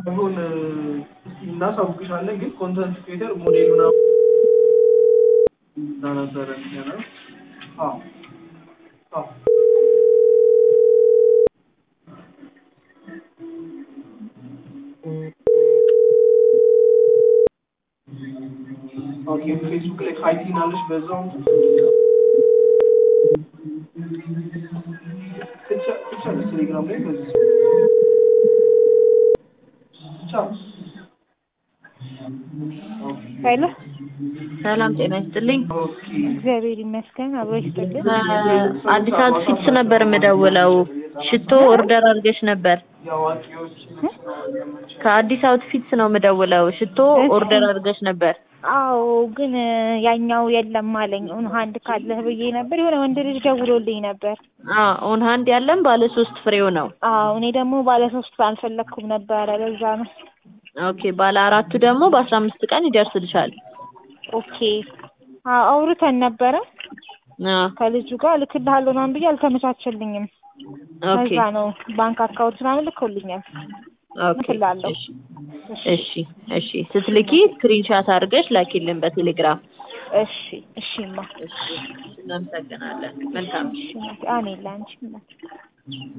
አሁን እናሳውቅሻለን ግን ኮንተንት ክሬተር ሞዴል ምናምን ነበር ነው አዎ አዎ ኦኬ ፌስቡክ ላይ ሃይቲን አለሽ በዛው ብቻ ቴሌግራም ላይ በዚህ ቻው ሄሎ ሰላም ጤና ይስጥልኝ። እግዚአብሔር ይመስገን አብሮ ይስጥልኝ። አዲስ አበባ ፊክስ ነበር የምደውለው ሽቶ ኦርደር አድርገሽ ነበር። ከአዲስ አበባ ፊክስ ነው የምደውለው ሽቶ ኦርደር አድርገሽ ነበር። አዎ ግን ያኛው የለም አለኝ። ኦን ሃንድ ካለህ ብዬ ነበር የሆነ ወንድ ልጅ ደውሎልኝ ነበር። ኦን ሃንድ ያለን ባለ 3 ፍሬው ነው። እኔ ደግሞ ባለ 3 አልፈለኩም ነበር ለዛ ነው። ኦኬ ባለ 4ቱ ደግሞ በ15 ቀን ይደርስልሻል። ኦኬ አውርተን ነበረ ከልጁ ጋር ልክልሃለሁ ምናምን ብዬ አልተመቻቸልኝም። ኦኬ ለዛ ነው ባንክ አካውንት ምናምን ልኮልኛል። ኦኬ ልክልሃለሁ። እሺ ስትልኪ ስክሪንሻት አድርገሽ ላኪልን በቴሌግራም። እሺማ እናመሰግናለን። መልካም እሺ አሜን ላንቺ